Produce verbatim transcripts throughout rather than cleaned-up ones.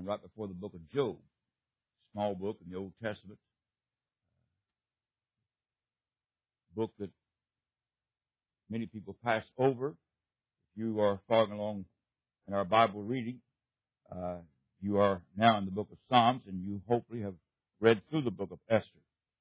right before the book of Job, small book in the Old Testament, book that many people pass over. If you are following along in our Bible reading, uh, you are now in the book of Psalms, and you hopefully have read through the book of Esther.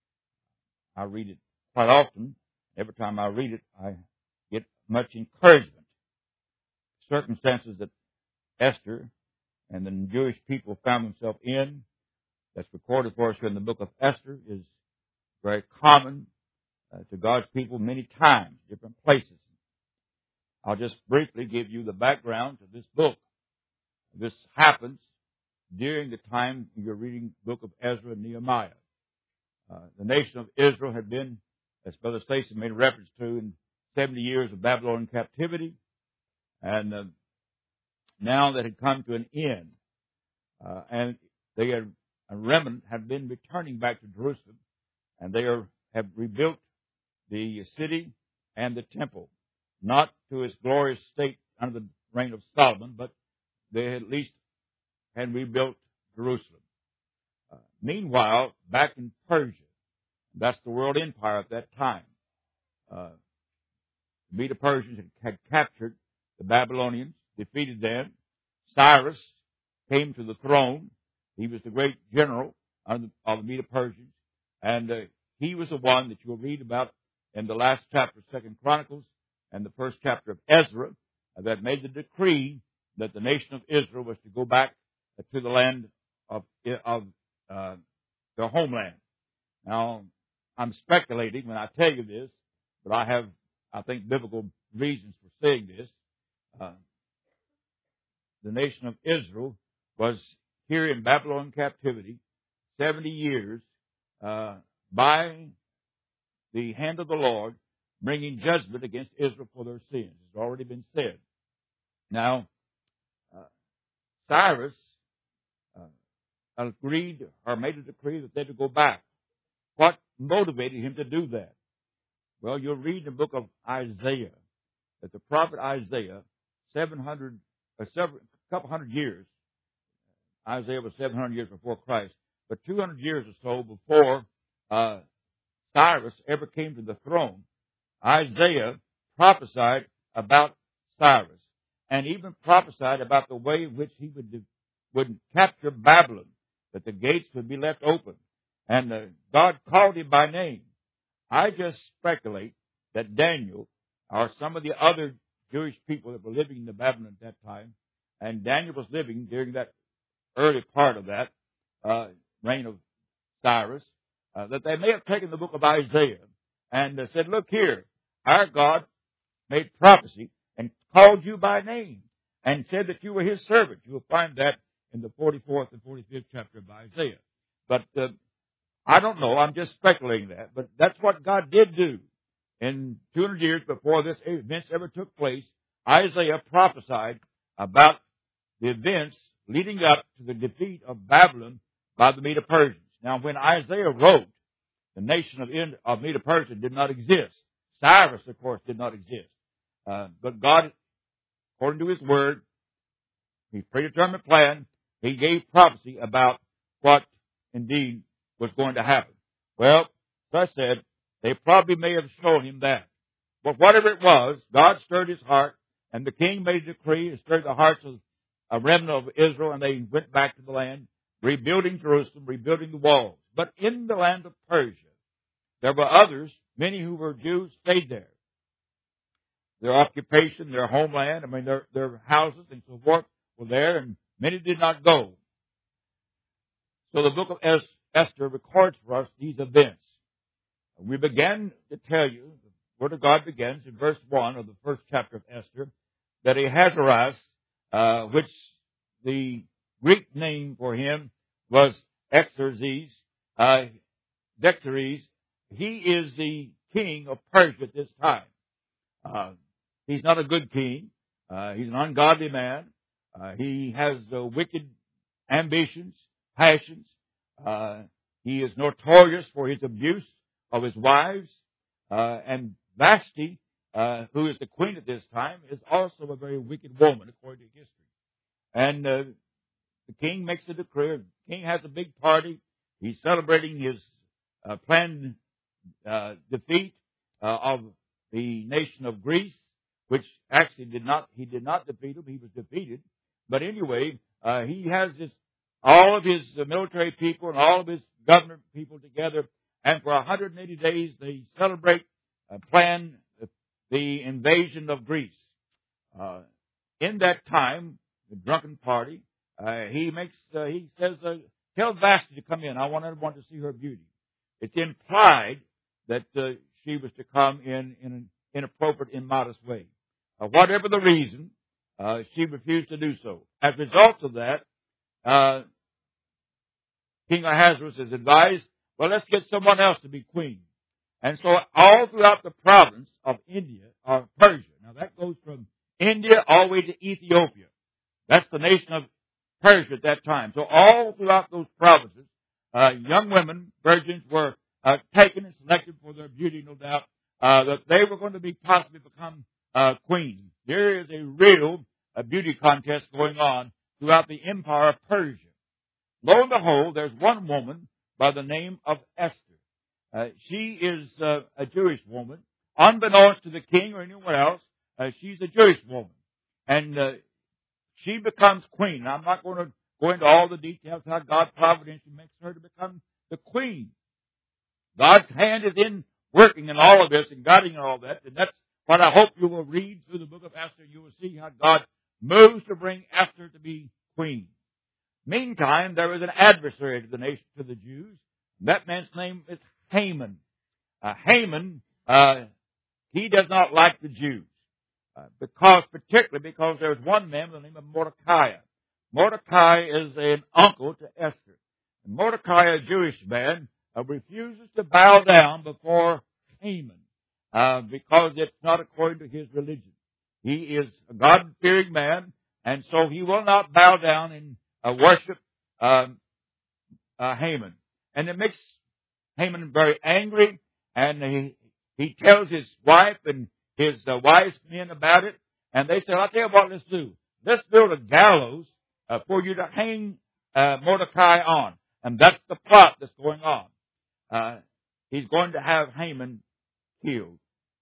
I read it quite often. Every time I read it, I get much encouragement. Circumstances that Esther and the Jewish people found themselves in, that's recorded for us here in the book of Esther, is very common uh, to God's people many times, different places. I'll just briefly give you the background to this book. This happens during the time you're reading the book of Ezra and Nehemiah. Uh, the nation of Israel had been, as Brother Stacy made reference to, in seventy years of Babylonian captivity, and uh, now that had come to an end, uh, and they had, a remnant had been returning back to Jerusalem, and they are, have rebuilt the city and the temple, not to its glorious state under the reign of Solomon, but they at least had rebuilt Jerusalem. Uh, meanwhile, back in Persia, that's the world empire at that time, uh, the Medo-Persians had, had captured the Babylonians, defeated them. Cyrus came to the throne. He was the great general of the, of the Medo-Persians, and uh, he was the one that you'll read about in the last chapter of Second Chronicles and the first chapter of Ezra uh, that made the decree that the nation of Israel was to go back uh, to the land of, of uh, their homeland. Now, I'm speculating when I tell you this, but I have, I think, biblical reasons for saying this. Uh, the nation of Israel was here in Babylon captivity seventy years uh, by the hand of the Lord, bringing judgment against Israel for their sins. It's already been said. Now, uh, Cyrus uh, agreed or made a decree that they would go back. What motivated him to do that? Well, you'll read in the book of Isaiah that the prophet Isaiah, seven hundred, or several, a couple hundred years, Isaiah was seven hundred years before Christ, but two hundred years or so before uh, Cyrus ever came to the throne, Isaiah prophesied about Cyrus, and even prophesied about the way in which he would, would capture Babylon, that the gates would be left open. And uh, God called him by name. I just speculate that Daniel, or some of the other Jewish people that were living in the Babylon at that time, and Daniel was living during that early part of that uh, reign of Cyrus, uh, that they may have taken the book of Isaiah and uh, said, look here, our God made prophecy and called you by name and said that you were his servant. You will find that in the forty-fourth and forty-fifth chapter of Isaiah. But uh, I don't know. I'm just speculating that. But that's what God did do. In two hundred years before this events ever took place, Isaiah prophesied about the events leading up to the defeat of Babylon by the Medo-Persians. Now, when Isaiah wrote, the nation of, of Medo-Persia did not exist. Cyrus, of course, did not exist. Uh, but God, according to his word, his predetermined plan, he gave prophecy about what indeed was going to happen. Well, as I said, they probably may have shown him that. But whatever it was, God stirred his heart, and the king made a decree and stirred the hearts of a remnant of Israel, and they went back to the land, rebuilding Jerusalem, rebuilding the walls. But in the land of Persia, there were others, many who were Jews, stayed there. Their occupation, their homeland, I mean, their, their houses and so forth were there, and many did not go. So the book of Esther records for us these events. We began to tell you, the Word of God begins in verse one of the first chapter of Esther, that Ahasuerus, uh, which the Greek name for him was Xerxes, uh, Dexeres, he is the king of Persia at this time. Uh, he's not a good king. Uh, he's an ungodly man. Uh, he has uh, wicked ambitions, passions. Uh, he is notorious for his abuse of his wives. Uh, and Vashti, uh, who is the queen at this time, is also a very wicked woman, according to history. And uh, the king makes a decree. The king has a big party. He's celebrating his uh, planned uh, defeat uh, of the nation of Greece, which actually did not, he did not defeat him. He was defeated. But anyway, uh, he has this, all of his uh, military people and all of his government people together. And for one hundred eighty days, they celebrate, uh, plan the invasion of Greece. Uh, in that time, the drunken party, uh, he makes, uh, he says, uh, tell Vashti to come in. I want everyone to see her beauty. It's implied that uh, she was to come in in an inappropriate, immodest way. Uh, whatever the reason, uh, she refused to do so. As a result of that, uh, King Ahasuerus is advised, well, let's get someone else to be queen. And so all throughout the province of India, or Persia, now that goes from India all the way to Ethiopia. That's the nation of Persia at that time. So all throughout those provinces, uh, young women, virgins, were uh, taken and selected for their beauty, no doubt, uh, that they were going to be possibly become uh, queens. There is a real uh, beauty contest going on throughout the empire of Persia. Lo and behold, there's one woman by the name of Esther. Uh, she is uh, a Jewish woman. Unbeknownst to the king or anyone else, uh, she's a Jewish woman. And uh, she becomes queen. Now, I'm not going to go into all the details how God providentially makes her to become the queen. God's hand is in working in all of this and guiding in all that. And that's what I hope you will read through the book of Esther. You will see how God moves to bring Esther to be queen. Meantime, there is an adversary to the nation, to the Jews. That man's name is Haman. Uh, Haman, uh, he does not like the Jews. Uh, because, particularly because there's one man by the name of Mordecai. Mordecai is an uncle to Esther. And Mordecai, a Jewish man, uh, refuses to bow down before Haman, uh, because it's not according to his religion. He is a God-fearing man, and so he will not bow down and uh, worship uh, uh, Haman. And it makes Haman very angry, and he, he tells his wife and his uh, wise men about it, and they say, I'll tell you what, let's do. Let's build a gallows uh, for you to hang uh, Mordecai on. And that's the plot that's going on. Uh, he's going to have Haman killed.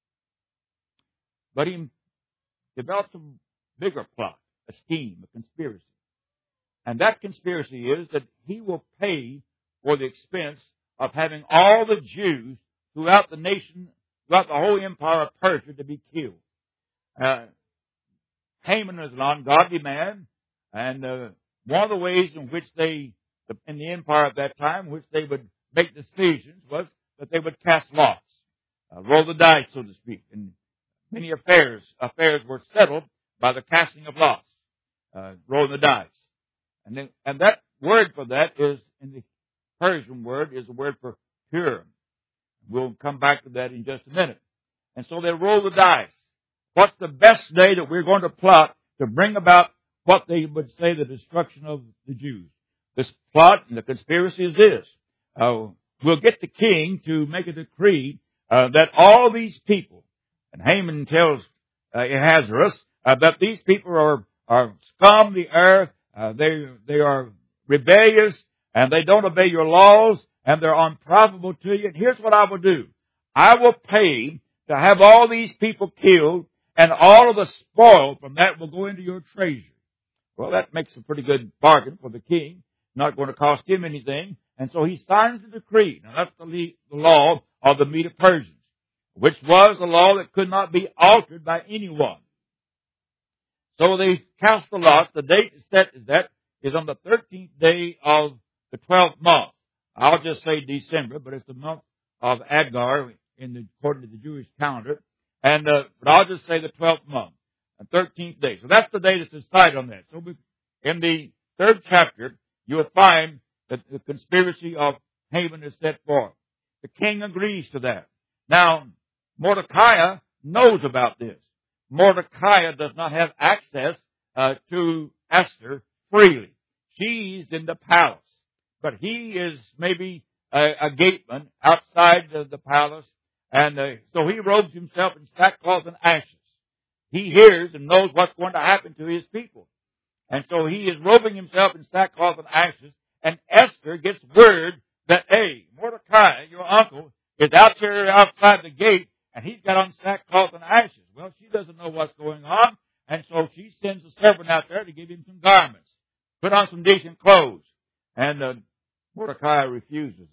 But he develops a bigger plot, a scheme, a conspiracy. And that conspiracy is that he will pay for the expense of having all the Jews throughout the nation, throughout the whole empire of Persia, to be killed. Uh, Haman is an ungodly man, and uh, one of the ways in which they, in the empire at that time, which they would make decisions was that they would cast lots, uh, roll the dice, so to speak. And many affairs, affairs were settled by the casting of lots, uh, rolling the dice. And then, and that word for that is, in the Persian word, is the word for Purim. We'll come back to that in just a minute. And so they roll the dice. What's the best day that we're going to plot to bring about what they would say the destruction of the Jews? This plot and the conspiracy is this. Uh, we'll get the king to make a decree uh, that all these people, and Haman tells uh, Ahasuerus uh, that these people are, are scum the earth, uh, they, they are rebellious, and they don't obey your laws, and they're unprofitable to you. And here's what I will do. I will pay to have all these people killed, and all of the spoil from that will go into your treasury. Well, that makes a pretty good bargain for the king. Not going to cost him anything. And so he signs the decree. Now, that's the, le- the law of the Medo-Persians, which was a law that could not be altered by anyone. So they cast the lots. The date is set is that is on the thirteenth day of the twelfth month. I'll just say December, but it's the month of Adar in the, according to the Jewish calendar. And, uh, but I'll just say the twelfth month, the thirteenth day. So that's the day that's decided on that. So in the third chapter, you will find that the conspiracy of Haman is set forth. The king agrees to that. Now, Mordecai knows about this. Mordecai does not have access uh, to Esther freely. She's in the palace. But he is maybe a, a gateman outside the, the palace. And uh, so he robes himself in sackcloth and ashes. He hears and knows what's going to happen to his people. And so he is robing himself in sackcloth and ashes. And Esther gets word that, hey, Mordecai, your uncle, is out there outside the gate, and he's got on sackcloth and ashes. Well, she doesn't know what's going on, and so she sends a servant out there to give him some garments, put on some decent clothes. And uh, Mordecai refuses.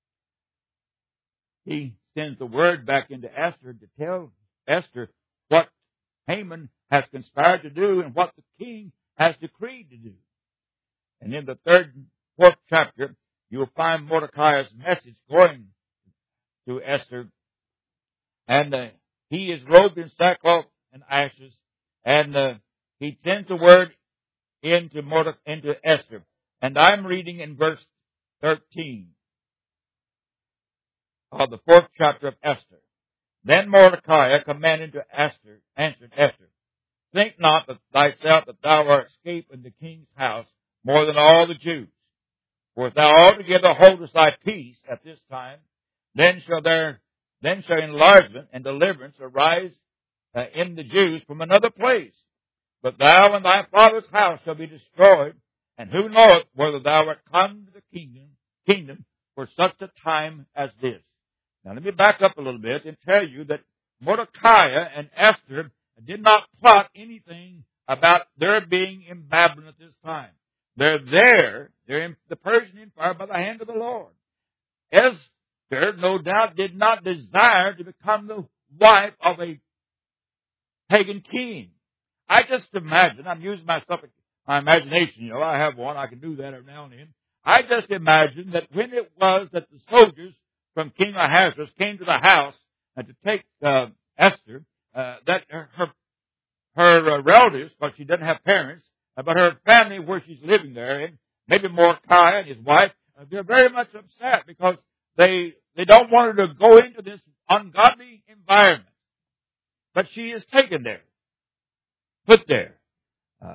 He sends the word back into Esther to tell Esther what Haman has conspired to do and what the king has decreed to do. And in the third and fourth chapter, you will find Mordecai's message going to Esther. And uh, he is robed in sackcloth and ashes. And uh, he sends a word into, Morde- into Esther. And I'm reading in verse thirteen of the fourth chapter of Esther. Then Mordecai commanded to Esther, answered Esther, think not that thyself that thou art escaped in the king's house more than all the Jews. For if thou altogether holdest thy peace at this time, then shall there, then shall enlargement and deliverance arise uh, in the Jews from another place. But thou and thy father's house shall be destroyed, and who knoweth whether thou art come to the kingdom, kingdom for such a time as this. Now let me back up a little bit and tell you that Mordecai and Esther did not plot anything about their being in Babylon at this time. They're there. They're in the Persian Empire by the hand of the Lord. Esther, no doubt, did not desire to become the wife of a pagan king. I just imagine, I'm using myself, my imagination, you know, I have one, I can do that every now and then. I just imagine that when it was that the soldiers from King Ahasuerus came to the house uh, to take uh, Esther, uh, that her her uh, relatives, because she doesn't have parents, uh, but her family where she's living there, and maybe Mordecai and his wife, uh, they're very much upset because they they don't want her to go into this ungodly environment. But she is taken there, put there. Uh,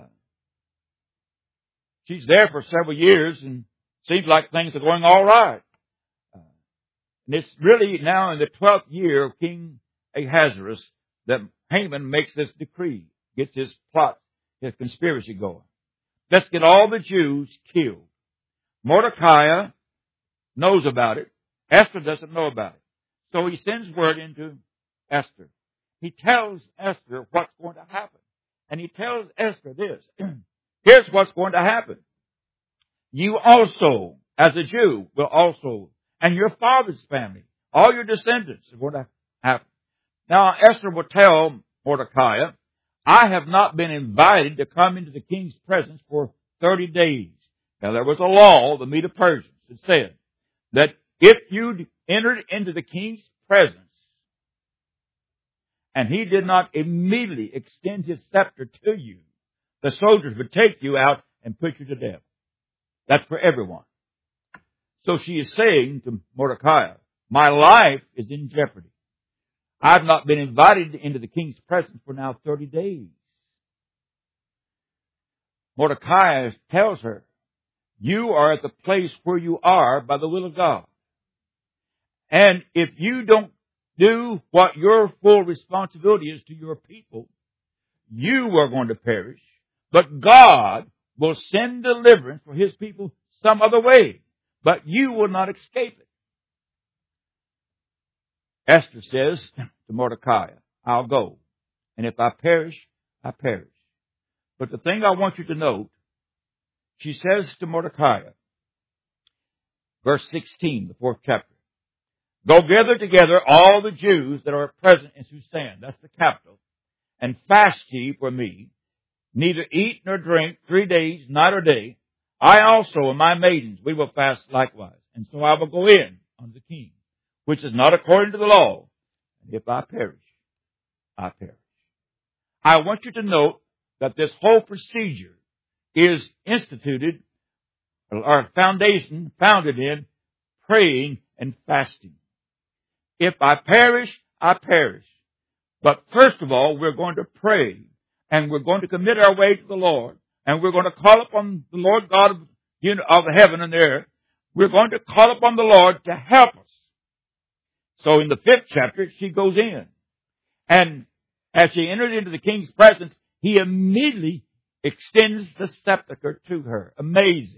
she's there for several years, and seems like things are going all right. And it's really now in the twelfth year of King Ahasuerus that Haman makes this decree, gets his plot, his conspiracy going. Let's get all the Jews killed. Mordecai knows about it. Esther doesn't know about it. So he sends word into Esther. He tells Esther what's going to happen. And he tells Esther this. Here's what's going to happen. You also, as a Jew, will also, and your father's family, all your descendants are going to happen. Now, Esther will tell Mordecai, I have not been invited to come into the king's presence for thirty days. Now, there was a law, the Medo Persians, that said that if you entered into the king's presence and he did not immediately extend his scepter to you, the soldiers would take you out and put you to death. That's for everyone. So she is saying to Mordecai, my life is in jeopardy. I've not been invited into the king's presence for now thirty days. Mordecai tells her, you are at the place where you are by the will of God. And if you don't do what your full responsibility is to your people, you are going to perish. But God will send deliverance for his people some other way. But you will not escape it. Esther says to Mordecai, I'll go. And if I perish, I perish. But the thing I want you to note, she says to Mordecai, verse sixteen, the fourth chapter, go gather together all the Jews that are present in Susan, that's the capital, and fast ye for me, neither eat nor drink three days, night or day. I also and my maidens, we will fast likewise. And so I will go in unto the king, which is not according to the law. And if I perish, I perish. I want you to note that this whole procedure is instituted, or foundation founded in praying and fasting. If I perish, I perish. But first of all, we're going to pray, and we're going to commit our way to the Lord, and we're going to call upon the Lord God of, you know, of heaven and earth. We're going to call upon the Lord to help us. So in the fifth chapter, she goes in. And as she entered into the king's presence, he immediately extends the scepter to her. Amazing.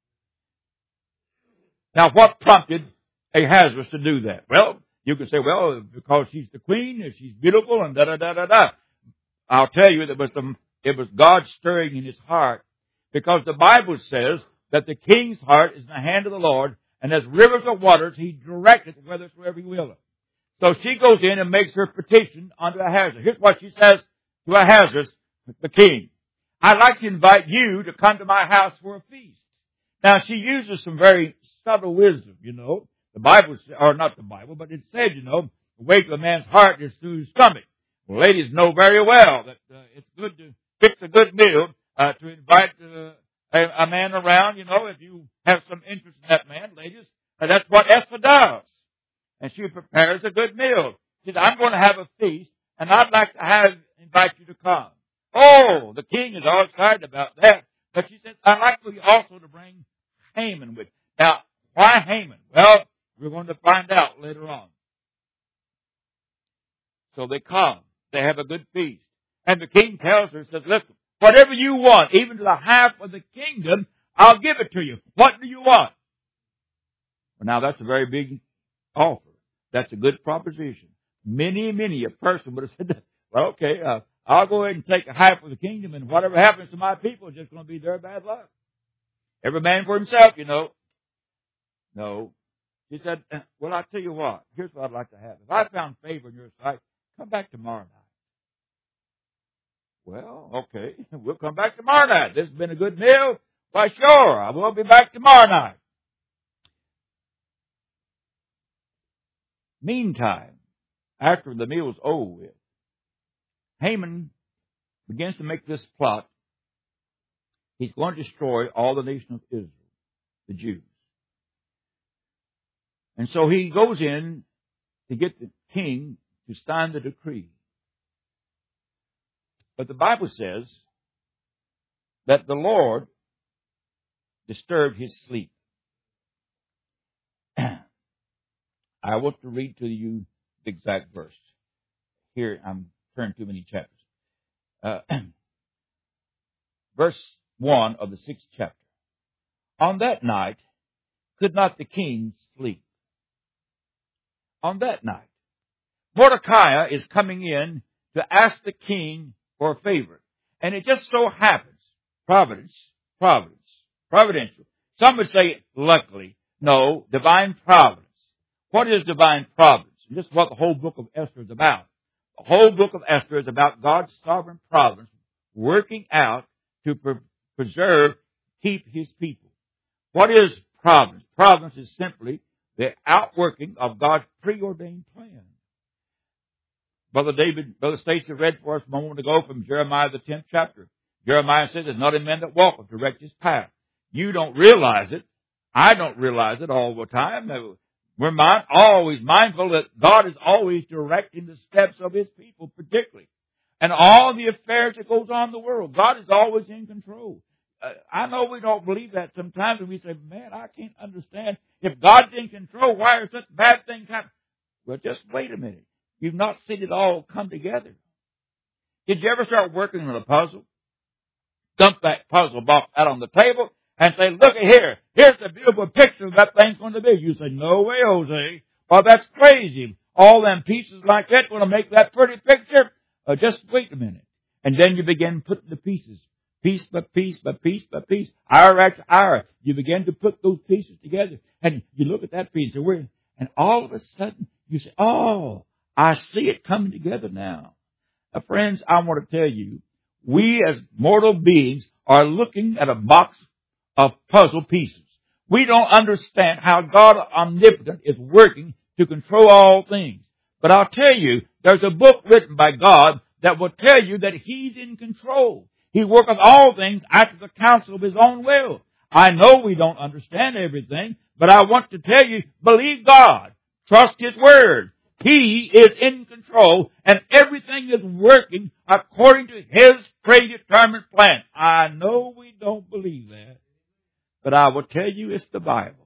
Now, what prompted Ahasuerus to do that? Well, you could say, well, because she's the queen and she's beautiful and da-da-da-da-da. I'll tell you that it was, the, it was God stirring in his heart, because the Bible says that the king's heart is in the hand of the Lord, and as rivers of waters, he directeth whithersoever he will. So she goes in and makes her petition unto Ahasuerus. Here's what she says to Ahasuerus, the king. I'd like to invite you to come to my house for a feast. Now, she uses some very subtle wisdom, you know. The Bible, or not the Bible, but it said, you know, the way to a man's heart is through his stomach. Well, ladies know very well that uh, it's good to fix a good meal, uh, to invite uh, a, a man around, you know, if you have some interest in that man, ladies. Uh, that's what Esther does. And she prepares a good meal. She says, I'm going to have a feast, and I'd like to have invite you to come. Oh, the king is all excited about that. But she says, I'd like for you also to bring Haman with you. Now, why Haman? Well, we're going to find out later on. So they come. They have a good feast. And the king tells her, says, listen, whatever you want, even to the half of the kingdom, I'll give it to you. What do you want? Well, now that's a very big offer. That's a good proposition. Many, many a person would have said, well, okay, uh, I'll go ahead and take a half of the kingdom, and whatever happens to my people is just going to be their bad luck. Every man for himself, you know. No. He said, well, I'll tell you what. Here's what I'd like to have. If I found favor in your sight, come back tomorrow night. Well, okay. We'll come back tomorrow night. This has been a good meal. Why, sure. I will be back tomorrow night. Meantime, after the meal is over with, Haman begins to make this plot. He's going to destroy all the nation of Israel, the Jews. And so he goes in to get the king to sign the decree. But the Bible says that the Lord disturbed his sleep. I want to read to you the exact verse. Here, I'm turning too many chapters. Uh, verse one of the sixth chapter. On that night, could not the king sleep? On that night, Mordecai is coming in to ask the king for a favor. And it just so happens, providence, providence, providential. Some would say luckily. No, divine providence. What is divine providence? And this is what the whole book of Esther is about. The whole book of Esther is about God's sovereign providence working out to pre- preserve, keep his people. What is providence? Providence is simply the outworking of God's preordained plan. Brother David, Brother Stacy read for us a moment ago from Jeremiah the tenth chapter. Jeremiah says, there's not a man that walketh direct his path. You don't realize it. I don't realize it all the time. We're mind, always mindful that God is always directing the steps of his people, particularly. And all the affairs that goes on in the world. God is always in control. Uh, I know we don't believe that sometimes, and we say, man, I can't understand. If God's in control, why are such bad things happening? Well, just wait a minute. You've not seen it all come together. Did you ever start working on a puzzle? Dump that puzzle box out on the table and say, look at here. Here's the beautiful picture of that thing's going to be. You say, no way, Jose. Well, that's crazy. All them pieces like that going to make that pretty picture? Uh, just wait a minute. And then you begin putting the pieces, piece by piece by piece by piece, hour after hour. You begin to put those pieces together. And you look at that piece, and all of a sudden you say, oh, I see it coming together now. Now, friends, I want to tell you, we as mortal beings are looking at a box of puzzle pieces. We don't understand how God omnipotent is working to control all things. But I'll tell you, there's a book written by God that will tell you that he's in control. He worketh all things after the counsel of his own will. I know we don't understand everything, but I want to tell you, believe God. Trust his word. He is in control, and everything is working according to his predetermined plan. I know we don't believe that, but I will tell you it's the Bible.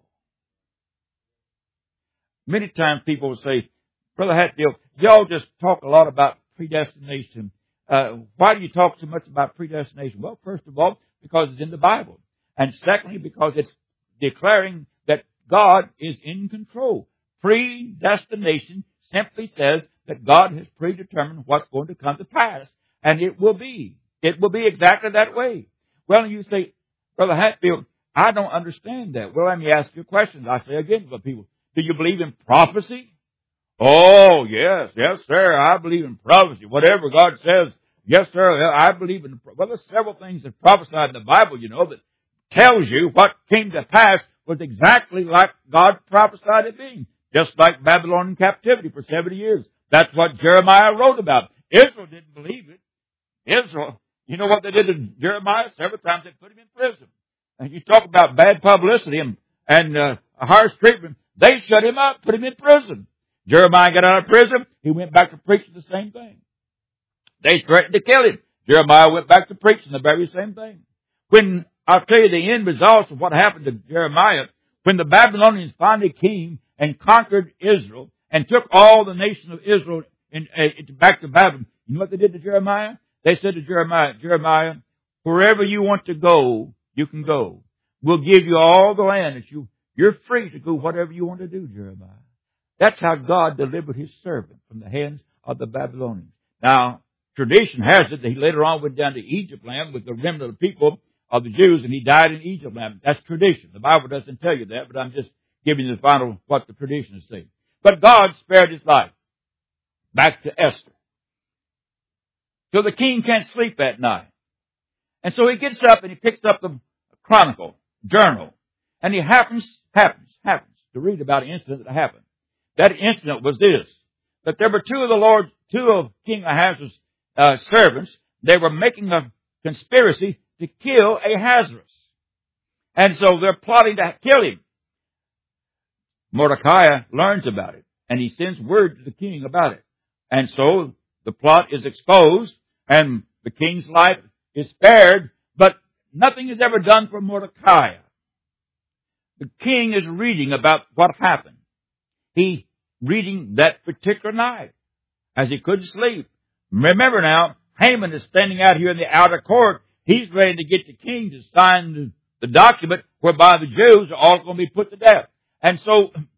Many times people will say, Brother Hatfield, y'all just talk a lot about predestination. uh, why do you talk so much about predestination? Well, first of all, because it's in the Bible. And secondly, because it's declaring that God is in control. Predestination simply says that God has predetermined what's going to come to pass. And it will be. It will be exactly that way. Well, you say, Brother Hatfield, I don't understand that. Well, let me ask you a question. I say again to people, do you believe in prophecy? Oh, yes, yes, sir. I believe in prophecy. Whatever God says, yes, sir, I believe in. Well, there's several things that prophesied in the Bible, you know, that tells you what came to pass was exactly like God prophesied it being. Just like Babylonian captivity for seventy years. That's what Jeremiah wrote about. Israel didn't believe it. Israel, you know what they did to Jeremiah? Several times they put him in prison. And you talk about bad publicity and, and uh, harsh treatment. They shut him up, put him in prison. Jeremiah got out of prison. He went back to preaching the same thing. They threatened to kill him. Jeremiah went back to preaching the very same thing. When, I'll tell you the end results of what happened to Jeremiah, when the Babylonians finally came and conquered Israel and took all the nation of Israel in, uh, back to Babylon, you know what they did to Jeremiah? They said to Jeremiah, Jeremiah, wherever you want to go, you can go. We'll give you all the land that you, you're free to go whatever you want to do, Jeremiah. That's how God delivered his servant from the hands of the Babylonians. Now, tradition has it that he later on went down to Egypt land with the remnant of the people of the Jews, and he died in Egypt land. That's tradition. The Bible doesn't tell you that, but I'm just giving you the final, what the tradition is saying. But God spared his life. Back to Esther. So the king can't sleep that night. And so he gets up and he picks up the Chronicle, journal, and he happens, happens, happens to read about an incident that happened. That incident was this, that there were two of the Lord, two of King Ahasuerus' uh, servants. They were making a conspiracy to kill Ahasuerus. And so they're plotting to kill him. Mordecai learns about it, and he sends word to the king about it. And so the plot is exposed, and the king's life is spared, but nothing is ever done for Mordecai. The king is reading about what happened. He's reading that particular night, as he couldn't sleep. Remember now, Haman is standing out here in the outer court. He's ready to get the king to sign the, the document whereby the Jews are all going to be put to death. And so, the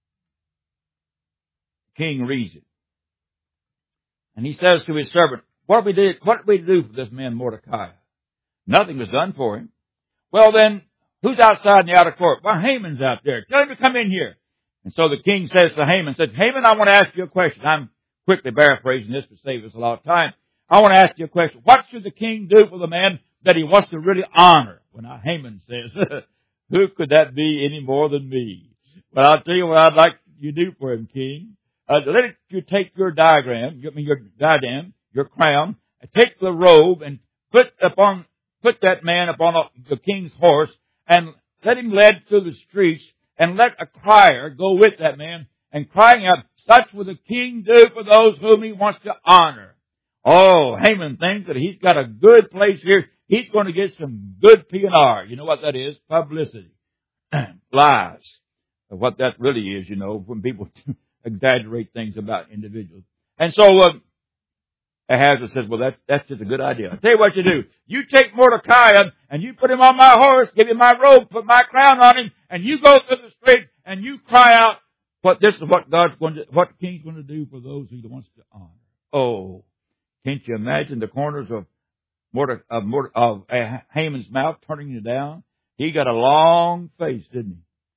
king reads it. And he says to his servant, what did we do, what did we do for this man Mordecai? Nothing was done for him. Well then, who's outside in the outer court? Well, Haman's out there. Tell him to come in here. And so the king says to Haman, says, Haman, I want to ask you a question. I'm quickly paraphrasing this to save us a lot of time. I want to ask you a question. What should the king do for the man that he wants to really honor? Well, now Haman says, who could that be any more than me? Well, I'll tell you what I'd like you to do for him, king. Uh, let it, you take your diagram, I mean your diadem, your crown, and take the robe and put upon, put that man upon a, the king's horse and let him lead through the streets and let a crier go with that man and crying out, such will the king do for those whom he wants to honor. Oh, Haman thinks that he's got a good place here. He's going to get some good P and R. You know what that is? Publicity. Lies. What that really is, you know, when people exaggerate things about individuals. And so, uh, Ahasuerus says, well, that's, that's just a good idea. I'll tell you what you do. You take Mordecai and you put him on my horse, give him my robe, put my crown on him, and you go through the street and you cry out, what this is what God's going to, what the king's going to do for those who he wants to honor. Oh, can't you imagine the corners of Morde, of, Morde, of Haman's mouth turning you down? He got a long face, didn't he?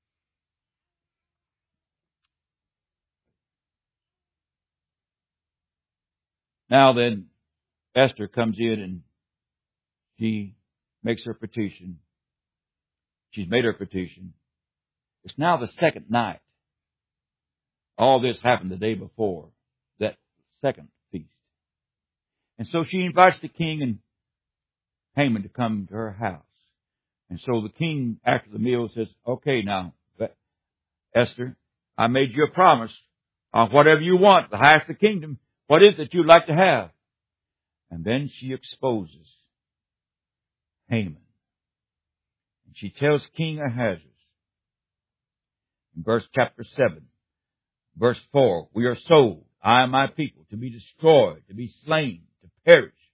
Now then, Esther comes in and she makes her petition. She's made her petition. It's now the second night. All this happened the day before, that second feast. And so she invites the king and Haman to come to her house. And so the king, after the meal, says, okay, now, Esther, I made you a promise on whatever you want, the highest of the kingdom. What is it you'd like to have? And then she exposes Haman. And she tells King Ahasuerus, in verse chapter seven, verse four, we are sold, I and my people, to be destroyed, to be slain, to perish.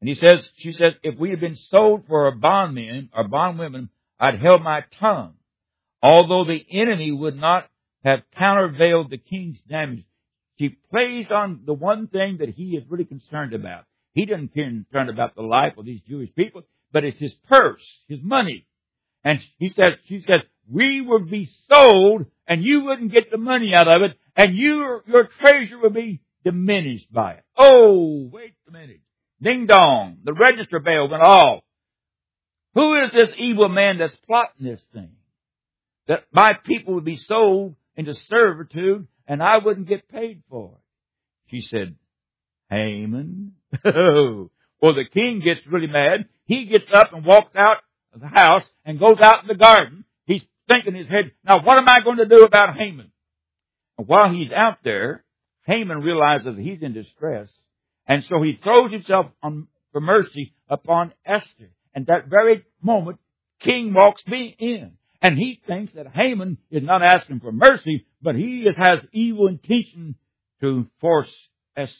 And he says, she says, if we had been sold for a bondmen or bondwomen, I'd held my tongue. Although the enemy would not have countervailed the king's damage. She plays on the one thing that he is really concerned about. He doesn't care concerned about the life of these Jewish people, but it's his purse, his money. And he says, she says, we would be sold and you wouldn't get the money out of it and your, your treasure would be diminished by it. Oh, wait a minute. Ding dong. The register bell went off. Who is this evil man that's plotting this thing? That my people would be sold into servitude and I wouldn't get paid for it. She said, Haman. Well, the king gets really mad. He gets up and walks out of the house and goes out in the garden. He's thinking in his head, now what am I going to do about Haman? And while he's out there, Haman realizes that he's in distress. And so he throws himself on, for mercy upon Esther. And that very moment, king walks me in. And he thinks that Haman is not asking for mercy, but he is, has evil intention to force Esther.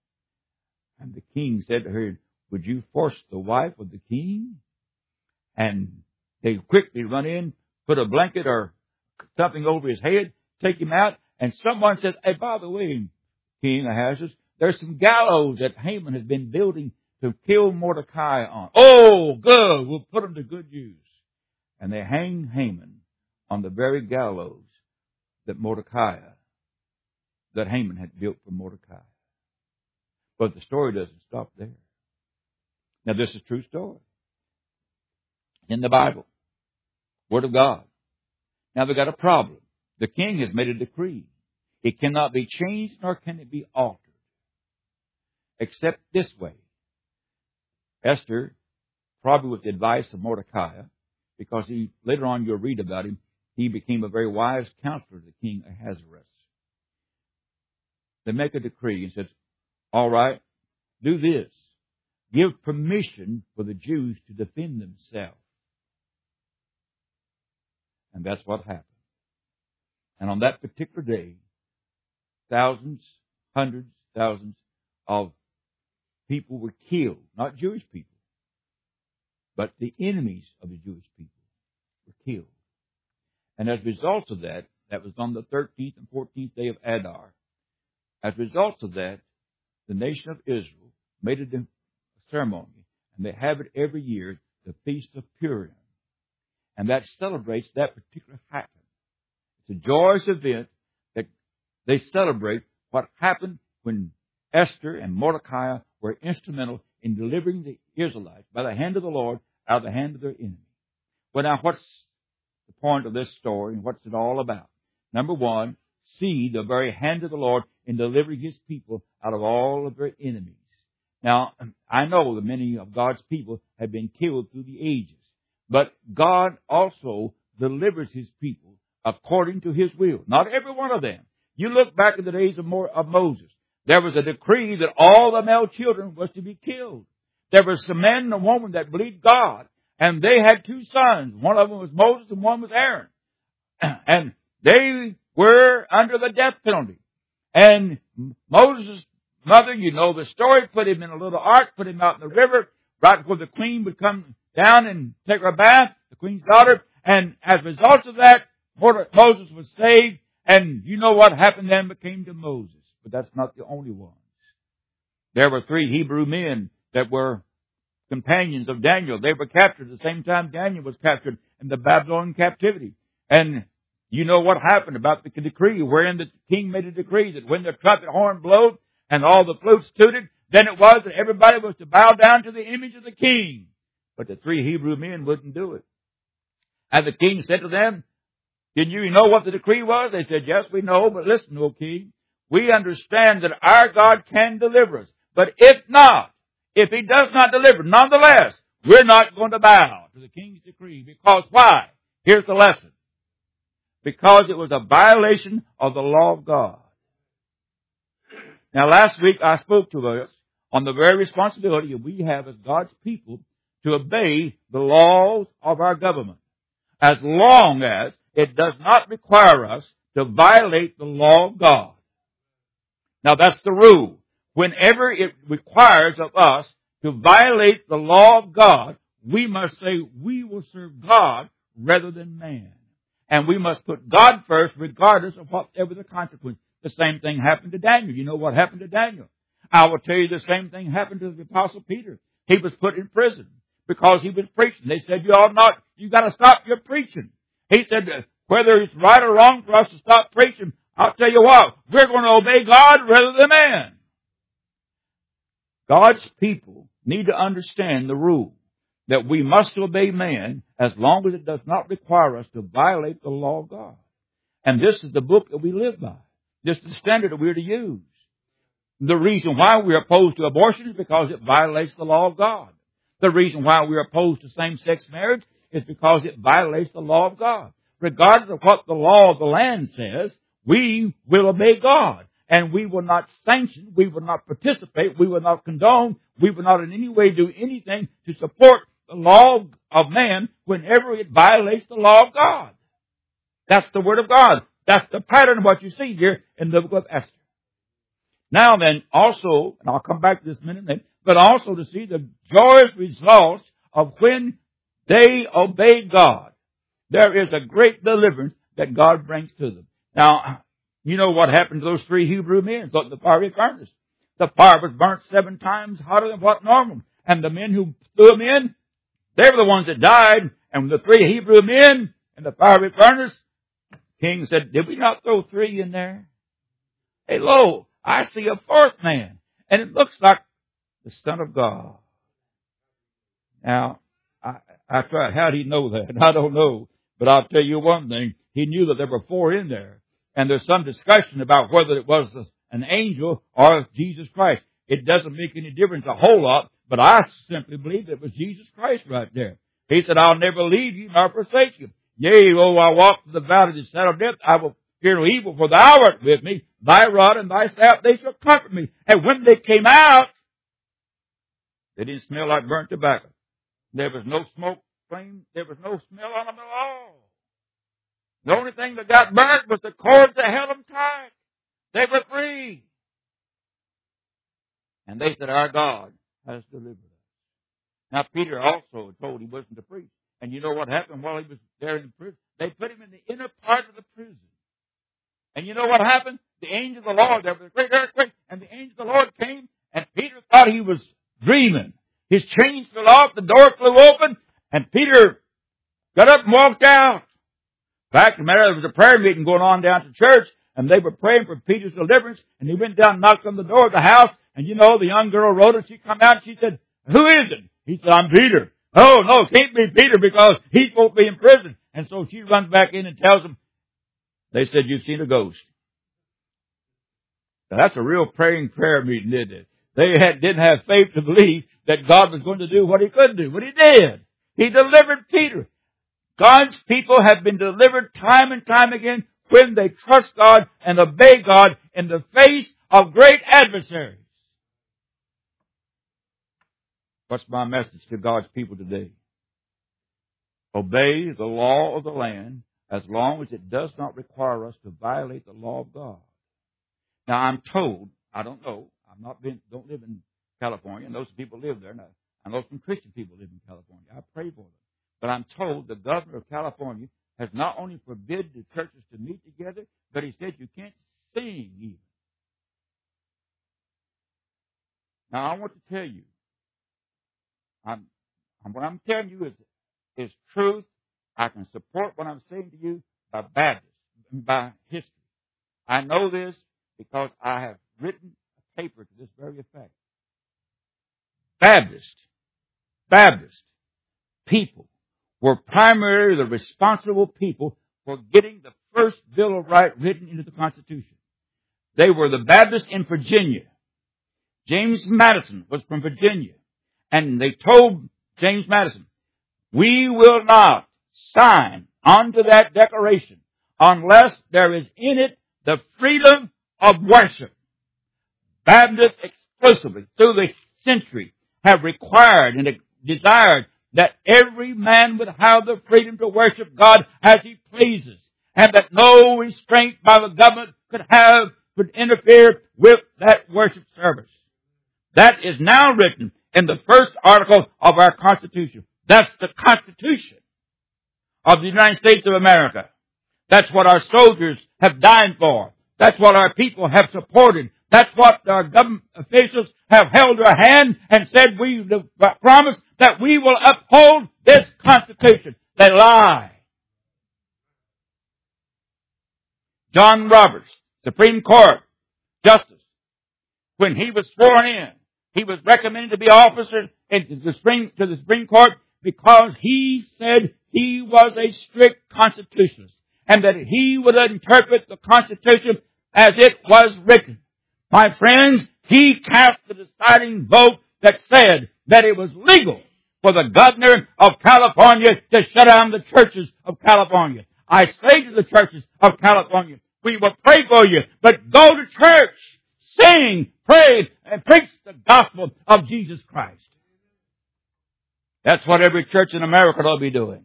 And the king said to her, would you force the wife of the king? And they quickly run in, put a blanket or something over his head, take him out, and someone says, hey, by the way, King Ahasuerus, there's some gallows that Haman has been building to kill Mordecai on. Oh, good, we'll put them to good use. And they hang Haman on the very gallows that Mordecai, that Haman had built for Mordecai. But the story doesn't stop there. Now, this is a true story. In the Bible. Word of God. Now, they've got a problem. The king has made a decree. It cannot be changed nor can it be altered. Except this way. Esther, probably with the advice of Mordecai, because he later on you'll read about him, he became a very wise counselor to the king Ahasuerus. They make a decree and says, all right, do this. Give permission for the Jews to defend themselves. And that's what happened. And on that particular day, thousands, hundreds, thousands of people were killed. Not Jewish people, but the enemies of the Jewish people were killed. And as a result of that, that was on the thirteenth and fourteenth day of Adar. As a result of that, the nation of Israel made a ceremony, and they have it every year, the Feast of Purim. And that celebrates that particular happening. It's a joyous event that they celebrate what happened when Esther and Mordecai were instrumental in delivering the Israelites by the hand of the Lord out of the hand of their enemy. Well, now, what's the point of this story and what's it all about? Number one, see the very hand of the Lord in delivering His people out of all of their enemies. Now, I know that many of God's people have been killed through the ages, but God also delivers His people according to His will. Not every one of them. You look back in the days of, Mo- of Moses. There was a decree that all the male children was to be killed. There was some man and a woman that believed God, and they had two sons. One of them was Moses and one was Aaron. And they were under the death penalty. And Moses' mother, you know the story, put him in a little ark, put him out in the river, right before the queen would come down and take her bath, the queen's daughter. And as a result of that, Moses was saved. And you know what happened then became to Moses. But that's not the only ones. There were three Hebrew men that were companions of Daniel. They were captured at the same time Daniel was captured in the Babylonian captivity. And you know what happened about the decree, wherein the king made a decree that when the trumpet horn blowed and all the flutes tooted, then it was that everybody was to bow down to the image of the king. But the three Hebrew men wouldn't do it. And the king said to them, did you know what the decree was? They said, yes, we know, but listen, O king, we understand that our God can deliver us. But if not, if He does not deliver, nonetheless, we're not going to bow to the king's decree. Because why? Here's the lesson. Because it was a violation of the law of God. Now, last week I spoke to us on the very responsibility that we have as God's people to obey the laws of our government, as long as it does not require us to violate the law of God. Now, that's the rule. Whenever it requires of us to violate the law of God, we must say we will serve God rather than man. And we must put God first regardless of whatever the consequence. The same thing happened to Daniel. You know what happened to Daniel? I will tell you the same thing happened to the Apostle Peter. He was put in prison because he was preaching. They said, you ought not, you got to stop your preaching. He said, whether it's right or wrong for us to stop preaching, I'll tell you what, we're going to obey God rather than man. God's people need to understand the rule that we must obey man as long as it does not require us to violate the law of God. And this is the book that we live by. This is the standard that we're to use. The reason why we're opposed to abortion is because it violates the law of God. The reason why we're opposed to same-sex marriage is because it violates the law of God. Regardless of what the law of the land says, we will obey God. And we will not sanction, we will not participate, we will not condone, we will not in any way do anything to support the law of man whenever it violates the law of God. That's the Word of God. That's the pattern of what you see here in the book of Esther. Now then, also, and I'll come back to this in a minute, but also to see the joyous results of when they obey God. There is a great deliverance that God brings to them. Now, you know what happened to those three Hebrew men in the fiery furnace. The fire was burnt seven times hotter than what normal. And the men who threw them in, they were the ones that died. And the three Hebrew men in the fiery furnace, the king said, did we not throw three in there? Hey, lo, I see a fourth man. And it looks like the Son of God. Now, I, I tried. How did he know that? I don't know. But I'll tell you one thing. He knew that there were four in there. And there's some discussion about whether it was an angel or Jesus Christ. It doesn't make any difference a whole lot, but I simply believe it was Jesus Christ right there. He said, I'll never leave you nor forsake you. Yea, though I walk through the valley of the shadow of death, I will fear no evil, for thou art with me. Thy rod and thy staff, they shall comfort me. And when they came out, they didn't smell like burnt tobacco. There was no smoke flame. There was no smell on them at all. The only thing that got burnt was the cords that held them tight. They were free. And they said, our God has delivered us. Now, Peter also told he wasn't to preach. And you know what happened while he was there in prison? They put him in the inner part of the prison. And you know what happened? The angel of the Lord, there was a great earthquake, and the angel of the Lord came, and Peter thought he was dreaming. His chains fell off, the door flew open, and Peter got up and walked out. Fact of the matter, there was a prayer meeting going on down at the church, and they were praying for Peter's deliverance, and he went down and knocked on the door of the house, and you know, the young girl Rhoda, she come out and she said, who is it? He said, I'm Peter. Oh, no, it can't be Peter because he's supposed to be in prison. And so she runs back in and tells them, they said, you've seen a ghost. Now, that's a real praying prayer meeting, isn't it? They had, didn't have faith to believe that God was going to do what he could do, but he did. He delivered Peter. God's people have been delivered time and time again when they trust God and obey God in the face of great adversaries. What's my message to God's people today? Obey the law of the land as long as it does not require us to violate the law of God. Now, I'm told, I don't know, I'm not been, don't live in California, and those people live there. Now, I know some Christian people live in California. I pray for them. But I'm told the governor of California has not only forbidden the churches to meet together, but he said you can't sing even. Now, I want to tell you, I'm, what I'm telling you is, is truth. I can support what I'm saying to you by Baptist, by history. I know this because I have written a paper to this very effect. Baptist, Baptist people were primarily the responsible people for getting the first Bill of Rights written into the Constitution. They were the Baptists in Virginia. James Madison was from Virginia. And they told James Madison, we will not sign onto that declaration unless there is in it the freedom of worship. Baptists exclusively through the century have required and desired that every man would have the freedom to worship God as he pleases, and that no restraint by the government could have, could interfere with that worship service. That is now written in the first article of our Constitution. That's the Constitution of the United States of America. That's what our soldiers have died for. That's what our people have supported. That's what our government officials have held their hand and said, we promise that we will uphold this Constitution. They lie. John Roberts, Supreme Court Justice, when he was sworn in, he was recommended to be officer in the Supreme, to the Supreme Court because he said he was a strict constitutionalist and that he would interpret the Constitution as it was written. My friends, he cast the deciding vote that said that it was legal for the governor of California to shut down the churches of California. I say to the churches of California, we will pray for you, but go to church, sing, pray, and preach the gospel of Jesus Christ. That's what every church in America ought to be doing.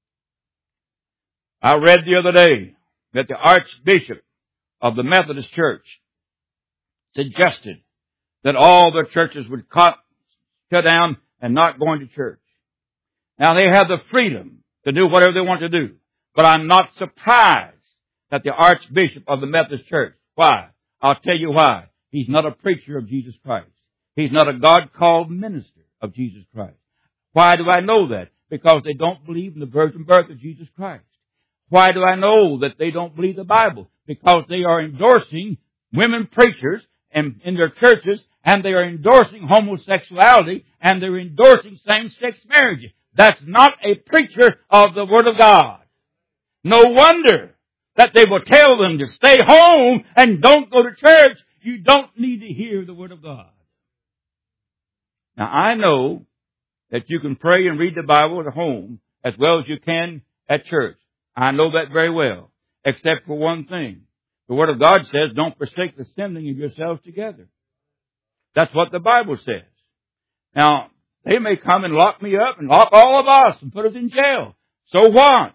I read the other day that the Archbishop of the Methodist Church suggested that all their churches would cut, cut down and not going to church. Now they have the freedom to do whatever they want to do, but I'm not surprised that the Archbishop of the Methodist Church. Why? I'll tell you why. He's not a preacher of Jesus Christ. He's not a God-called minister of Jesus Christ. Why do I know that? Because they don't believe in the virgin birth of Jesus Christ. Why do I know that they don't believe the Bible? Because they are endorsing women preachers in, in their churches, and they are endorsing homosexuality, and they're endorsing same-sex marriage. That's not a preacher of the Word of God. No wonder that they will tell them to stay home and don't go to church. You don't need to hear the Word of God. Now, I know that you can pray and read the Bible at home as well as you can at church. I know that very well, except for one thing. The Word of God says, don't forsake the assembling of yourselves together. That's what the Bible says. Now, they may come and lock me up and lock all of us and put us in jail. So what?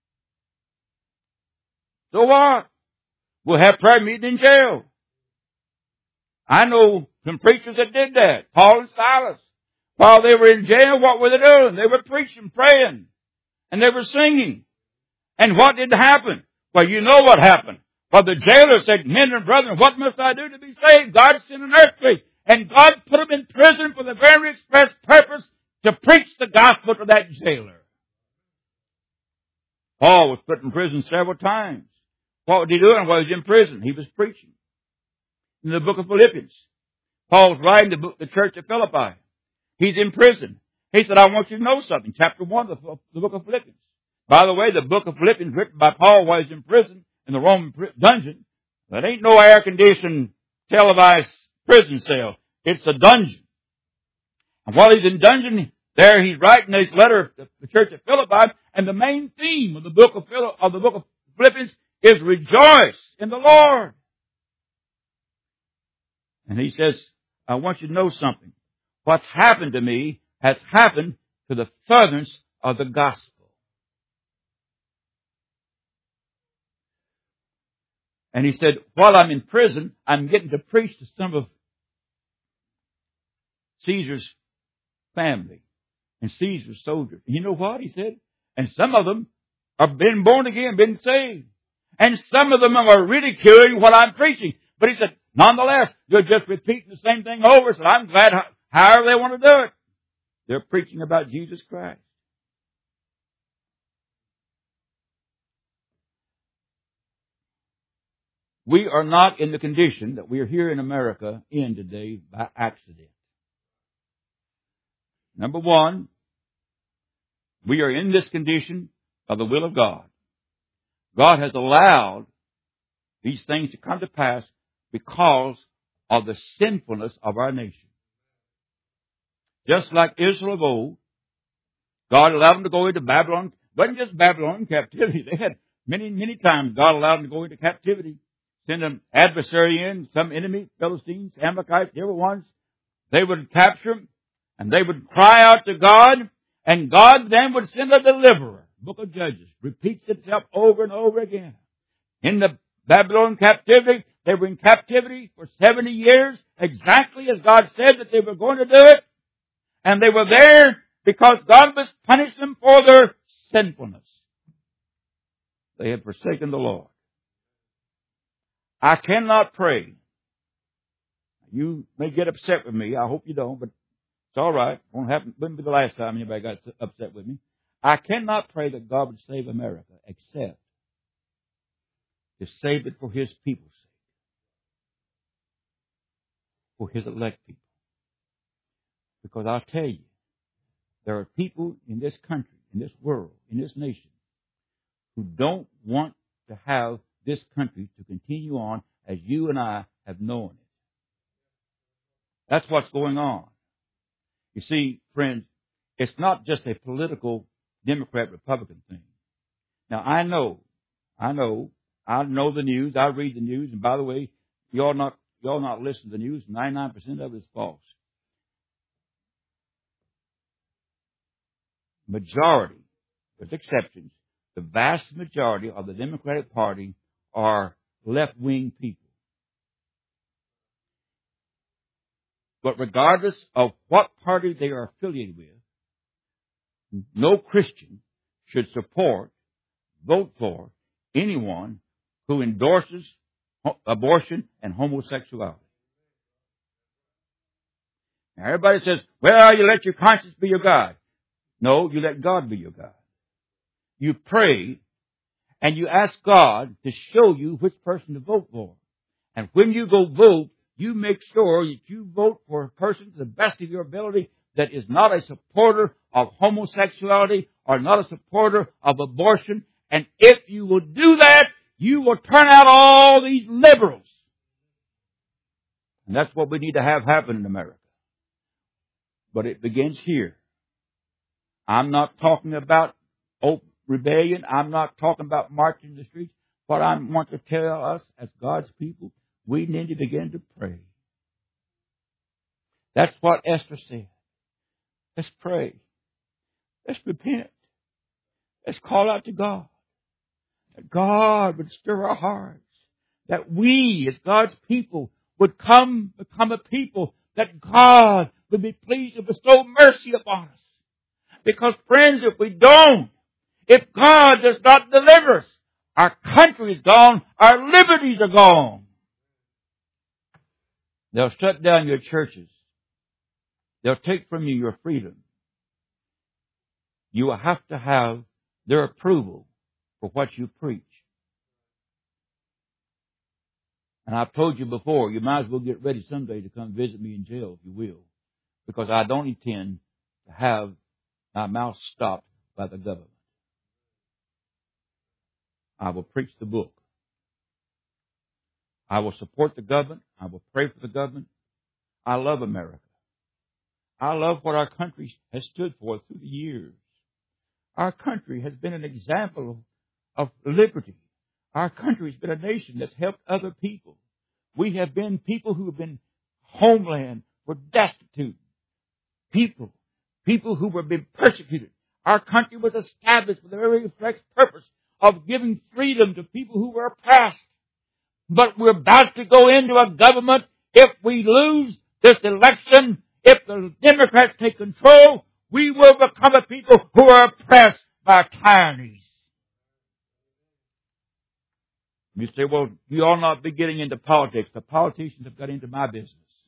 So what? We'll have prayer meeting in jail. I know some preachers that did that, Paul and Silas. While they were in jail, what were they doing? They were preaching, praying, and they were singing. And what did happen? Well, you know what happened. Well, the jailer said, men and brethren, what must I do to be saved? God sent an earthquake. And God put him in prison for the very express purpose to preach the gospel to that jailer. Paul was put in prison several times. What was he doing while he was in prison? He was preaching. In the book of Philippians, Paul's writing the book, the church of Philippi. He's in prison. He said, I want you to know something. Chapter one of the book of Philippians. By the way, the book of Philippians written by Paul while he's in prison in the Roman dungeon. That ain't no air-conditioned, televised prison cell. It's a dungeon. And while he's in dungeon, there he's writing this letter to the church of Philippi, and the main theme of the book of, Phil- of the book of Philippians is rejoice in the Lord. And he says, I want you to know something. What's happened to me has happened to the furtherance of the gospel. And he said, while I'm in prison, I'm getting to preach to some of Caesar's family and Caesar's soldiers. And you know what? He said, and some of them have been born again, been saved. And some of them are ridiculing what I'm preaching. But he said, nonetheless, they're just repeating the same thing over, so I'm glad however they want to do it. They're preaching about Jesus Christ. We are not in the condition that we are here in America in today by accident. Number one, we are in this condition of the will of God. God has allowed these things to come to pass because of the sinfulness of our nation. Just like Israel of old, God allowed them to go into Babylon. It wasn't just Babylon captivity. They had many, many times God allowed them to go into captivity. Send an adversary in, some enemy, Philistines, Amalekites, every ones. They would capture them, and they would cry out to God, and God then would send a deliverer. Book of Judges repeats itself over and over again. In the Babylon captivity, they were in captivity for seventy years, exactly as God said that they were going to do it. And they were there because God was punishing them for their sinfulness. They had forsaken the Lord. I cannot pray. You may get upset with me. I hope you don't, but it's all right. Won't happen. Wouldn't be the last time anybody got upset with me. I cannot pray that God would save America except to save it for His people's sake, for His elect people. Because I'll tell you, there are people in this country, in this world, in this nation, who don't want to have this country to continue on as you and I have known it. That's what's going on. You see, friends, it's not just a political Democrat-Republican thing. Now, I know, I know, I know the news, I read the news, and by the way, y'all not, y'all not listen to the news, ninety-nine percent of it is false. Majority, with exceptions, the vast majority of the Democratic Party are left-wing people. But regardless of what party they are affiliated with, no Christian should support, vote for anyone who endorses abortion and homosexuality. Now everybody says, well, you let your conscience be your guide. No, you let God be your guide. You pray and you ask God to show you which person to vote for. And when you go vote, you make sure that you vote for a person to the best of your ability that is not a supporter of homosexuality or not a supporter of abortion. And if you will do that, you will turn out all these liberals. And that's what we need to have happen in America. But it begins here. I'm not talking about open rebellion. I'm not talking about marching in the streets. What I want to tell us as God's people, we need to begin to pray. That's what Esther said. Let's pray. Let's repent. Let's call out to God. That God would stir our hearts. That we, as God's people, would come, become a people that God would be pleased to bestow mercy upon us. Because, friends, if we don't, if God does not deliver us, our country is gone, our liberties are gone. They'll shut down your churches. They'll take from you your freedom. You will have to have their approval for what you preach. And I've told you before, you might as well get ready someday to come visit me in jail if you will. Because I don't intend to have my mouth stopped by the government. I will preach the book. I will support the government. I will pray for the government. I love America. I love what our country has stood for through the years. Our country has been an example of liberty. Our country has been a nation that's helped other people. We have been people who have been homeland were destitute. People, people who were being persecuted. Our country was established with the very express purpose of giving freedom to people who were oppressed. But we're about to go into a government, if we lose this election, if the Democrats take control, we will become a people who are oppressed by tyrannies. You say, well, you ought not be getting into politics. The politicians have got into my business.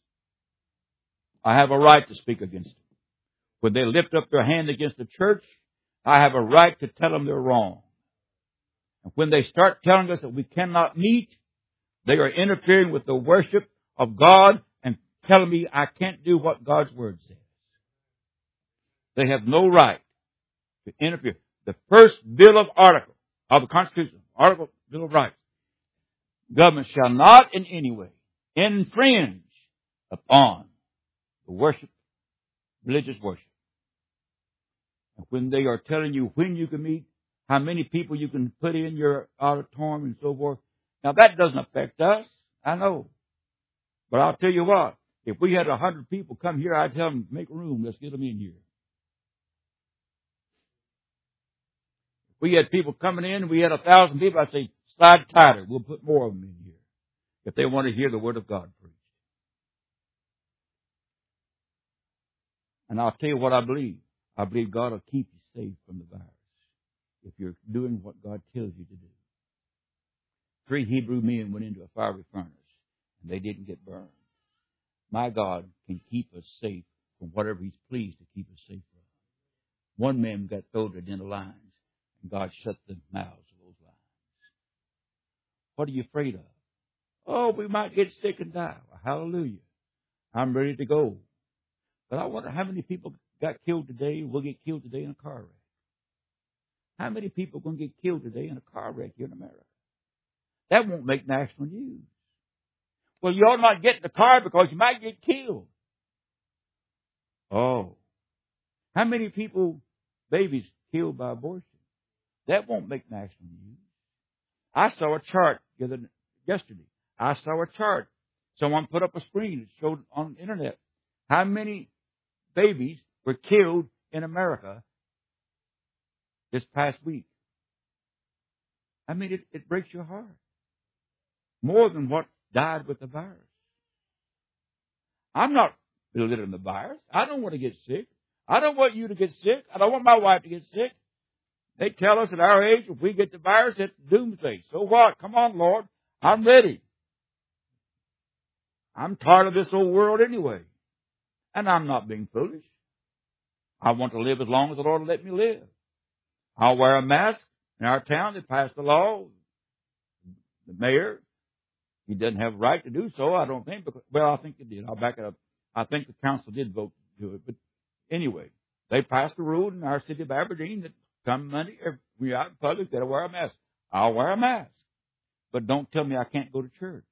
I have a right to speak against them. When they lift up their hand against the church, I have a right to tell them they're wrong. And when they start telling us that we cannot meet, they are interfering with the worship of God and telling me I can't do what God's Word says. They have no right to interfere. The first Bill of Article of the Constitution, Article, Bill of Rights, government shall not in any way infringe upon the worship, religious worship. And when they are telling you when you can meet, how many people you can put in your auditorium and so forth, now that doesn't affect us. I know. But I'll tell you what, if we had a hundred people come here, I'd tell them, make room, let's get them in here. If we had people coming in, we had a thousand people, I'd say, slide tighter, we'll put more of them in here. If they want to hear the Word of God preached. And I'll tell you what I believe. I believe God will keep you safe from the virus if you're doing what God tells you to do. Three Hebrew men went into a fiery furnace, and they didn't get burned. My God can keep us safe from whatever He's pleased to keep us safe from. One man got thrown into lines, and God shut the mouths of those lines. What are you afraid of? Oh, we might get sick and die. Well, hallelujah. I'm ready to go. But I wonder how many people got killed today will get killed today in a car wreck. How many people are going to get killed today in a car wreck here in America? That won't make national news. Well, you ought not get in the car because you might get killed. Oh. How many people, babies, killed by abortion? That won't make national news. I saw a chart yesterday. I saw a chart. Someone put up a screen that showed on the internet how many babies were killed in America this past week. I mean, it, it breaks your heart. More than what died with the virus. I'm not belittling the virus. I don't want to get sick. I don't want you to get sick. I don't want my wife to get sick. They tell us at our age, if we get the virus, it's doomsday. So what? Come on, Lord. I'm ready. I'm tired of this old world anyway. And I'm not being foolish. I want to live as long as the Lord will let me live. I'll wear a mask. In our town, they passed a law. The mayor, he doesn't have a right to do so, I don't think. Because, well, I think it did. I'll back it up. I think the council did vote to do it. But anyway, they passed a rule in our city of Aberdeen that come Monday, if we're out in public, they'll wear a mask. I'll wear a mask. But don't tell me I can't go to church.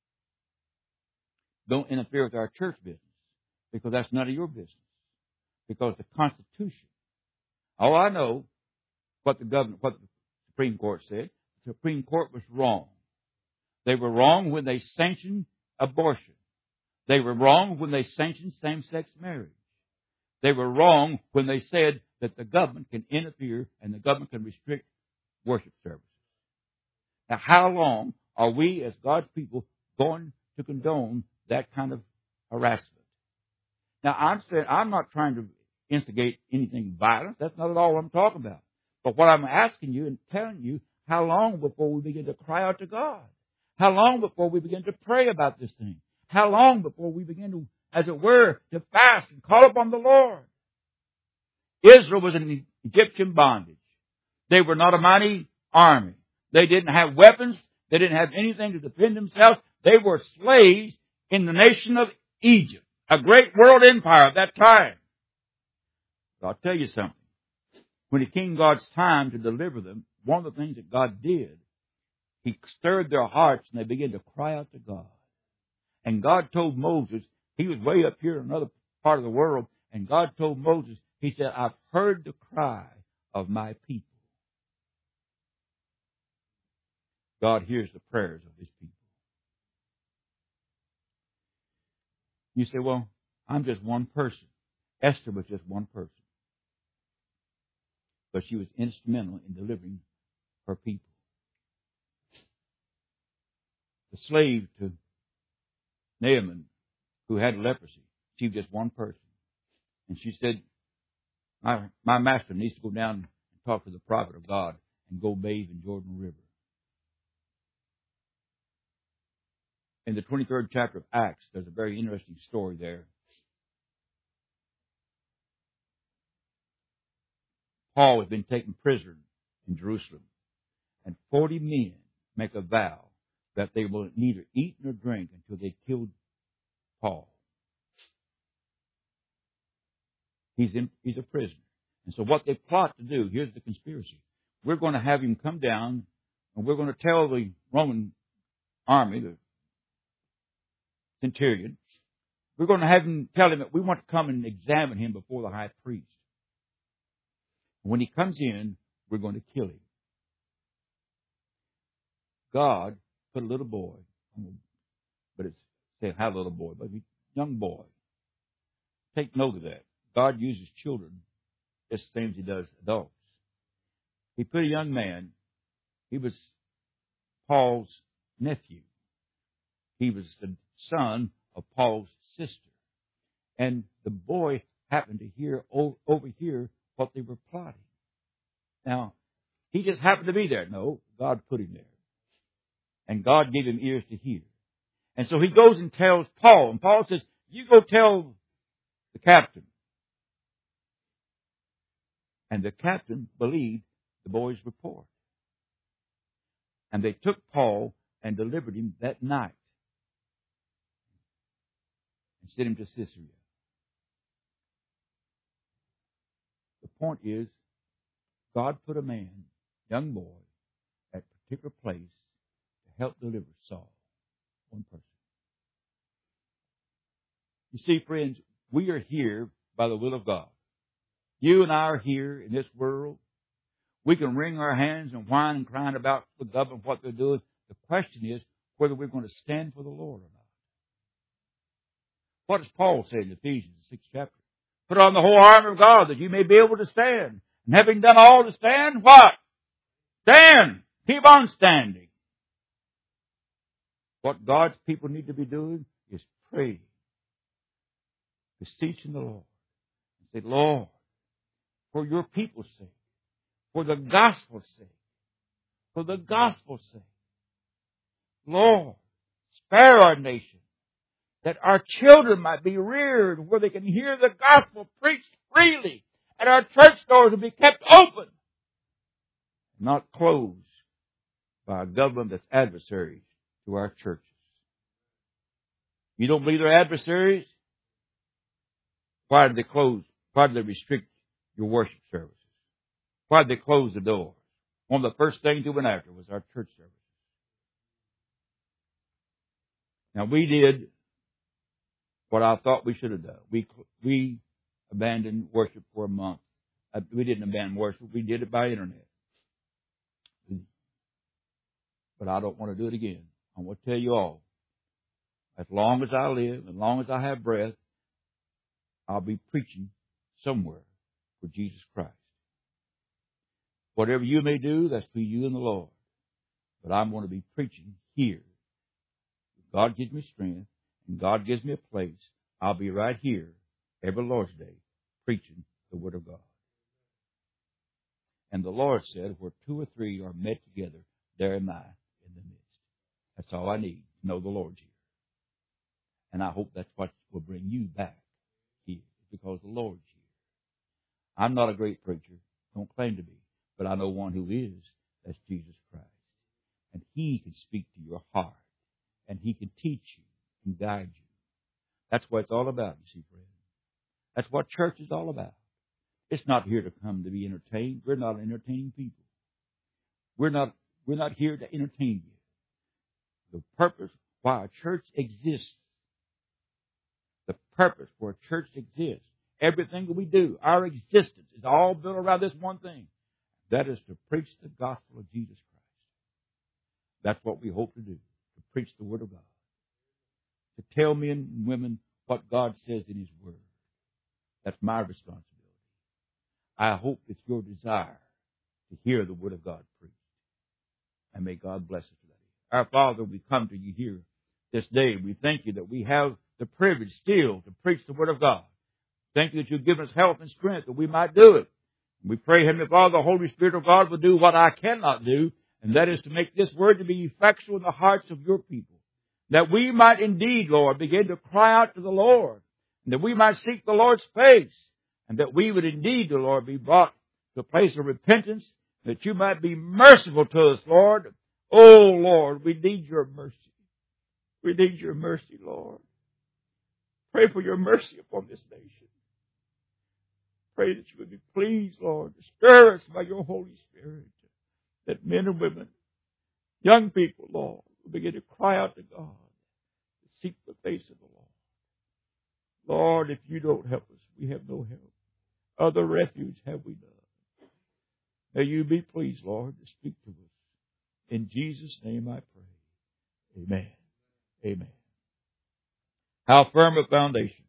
Don't interfere with our church business, because that's none of your business. Because the Constitution, oh, I know what the government, what the Supreme Court said. The Supreme Court was wrong. They were wrong when they sanctioned abortion. They were wrong when they sanctioned same-sex marriage. They were wrong when they said that the government can interfere and the government can restrict worship services. Now, how long are we as God's people going to condone that kind of harassment? Now, I'm saying I'm not trying to instigate anything violent. That's not at all what I'm talking about. But what I'm asking you and telling you, how long before we begin to cry out to God? How long before we begin to pray about this thing? How long before we begin to, as it were, to fast and call upon the Lord? Israel was in Egyptian bondage. They were not a mighty army. They didn't have weapons. They didn't have anything to defend themselves. They were slaves in the nation of Egypt, a great world empire at that time. But I'll tell you something. When it came God's time to deliver them, one of the things that God did, He stirred their hearts and they began to cry out to God. And God told Moses, he was way up here in another part of the world, and God told Moses, He said, I've heard the cry of my people. God hears the prayers of His people. You say, well, I'm just one person. Esther was just one person. But she was instrumental in delivering her people. The slave to Naaman, who had leprosy, she was just one person. And she said, my, my master needs to go down and talk to the prophet of God and go bathe in Jordan River. In the twenty-third chapter of Acts, there's a very interesting story there. Paul has been taken prisoner in Jerusalem, and forty men make a vow that they will neither eat nor drink until they killed Paul. He's in, he's a prisoner. And so what they plot to do, here's the conspiracy. We're going to have him come down, and we're going to tell the Roman army, the centurion, we're going to have him tell him that we want to come and examine him before the high priest. When he comes in, we're going to kill him. God put a little boy, but it's say how little boy, but a young boy. Take note of that. God uses children just the same as He does adults. He put a young man. He was Paul's nephew. He was the son of Paul's sister. And the boy happened to hear, overhear what they were plotting. Now, he just happened to be there. No, God put him there. And God gave him ears to hear. And so he goes and tells Paul. And Paul says, you go tell the captain. And the captain believed the boy's report. And they took Paul and delivered him that night. And sent him to Caesarea. The point is, God put a man, young boy, at a particular place to help deliver Saul. One person. You see, friends, we are here by the will of God. You and I are here in this world. We can wring our hands and whine and cry about the government, what they're doing. The question is whether we're going to stand for the Lord or not. What does Paul say in Ephesians, the sixth chapter? Put on the whole armor of God that you may be able to stand. And having done all to stand, what? Stand! Keep on standing. What God's people need to be doing is praying, beseeching the Lord. And say, Lord, for your people's sake, for the gospel's sake, for the gospel's sake, Lord, spare our nation, that our children might be reared where they can hear the gospel preached freely, and our church doors will be kept open, not closed by a government that's adversaries to our churches. You don't believe they're adversaries? Why did they close? Why did they restrict your worship services? Why did they close the doors? One of the first things they went after was our church services. Now we did what I thought we should have done. We we abandoned worship for a month. Uh, we didn't abandon worship. We did it by internet. But I don't want to do it again. I want to tell you all, as long as I live, as long as I have breath, I'll be preaching somewhere for Jesus Christ. Whatever you may do, that's between you and the Lord. But I'm going to be preaching here. If God gives me strength and God gives me a place, I'll be right here every Lord's Day preaching the Word of God. And the Lord said, where two or three are met together, there am I in the midst. That's all I need, to know the Lord's here. And I hope that's what will bring you back here, because the Lord's here. I'm not a great preacher, don't claim to be, but I know one who is. That's Jesus Christ. And He can speak to your heart, and He can teach you and guide you. That's what it's all about, you see, friend. That's what church is all about. It's not here to come to be entertained. We're not entertaining people. We're not, we're not here to entertain you. The purpose why a church exists, the purpose for a church exists, everything that we do, our existence is all built around this one thing. That is to preach the gospel of Jesus Christ. That's what we hope to do, to preach the Word of God. To tell men and women what God says in His Word. That's my responsibility. I hope it's your desire to hear the Word of God preached. And may God bless us today. Our Father, we come to you here this day. We thank you that we have the privilege still to preach the Word of God. Thank you that you've given us health and strength that we might do it. We pray, Heavenly Father, the Holy Spirit of God will do what I cannot do, and that is to make this Word to be effectual in the hearts of your people. That we might indeed, Lord, begin to cry out to the Lord, and that we might seek the Lord's face, and that we would indeed, the Lord, be brought to a place of repentance, that you might be merciful to us, Lord. Oh, Lord, we need your mercy. We need your mercy, Lord. Pray for your mercy upon this nation. Pray that you would be pleased, Lord, to stir us by your Holy Spirit, that men and women, young people, Lord, will begin to cry out to God, to seek the face of the Lord. Lord, if you don't help us, we have no help. Other refuge have we none. May you be pleased, Lord, to speak to us. In Jesus' name I pray. Amen. Amen. How firm a foundation